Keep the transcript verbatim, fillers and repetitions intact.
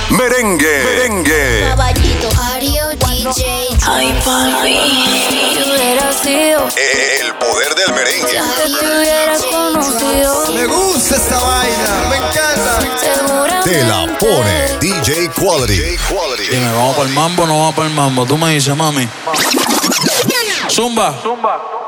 Merengue. Merengue. Caballito. Audio D J. Ay, papi. Si hubiera sido. El poder del merengue. Que te hubiera conocido. Me gusta esta vaina, me encanta. Seguramente. Te la pone D J Quality. Dime, ¿vamos para el mambo o no vamos para el mambo? Tú me dices, mami. Zumba. Zumba.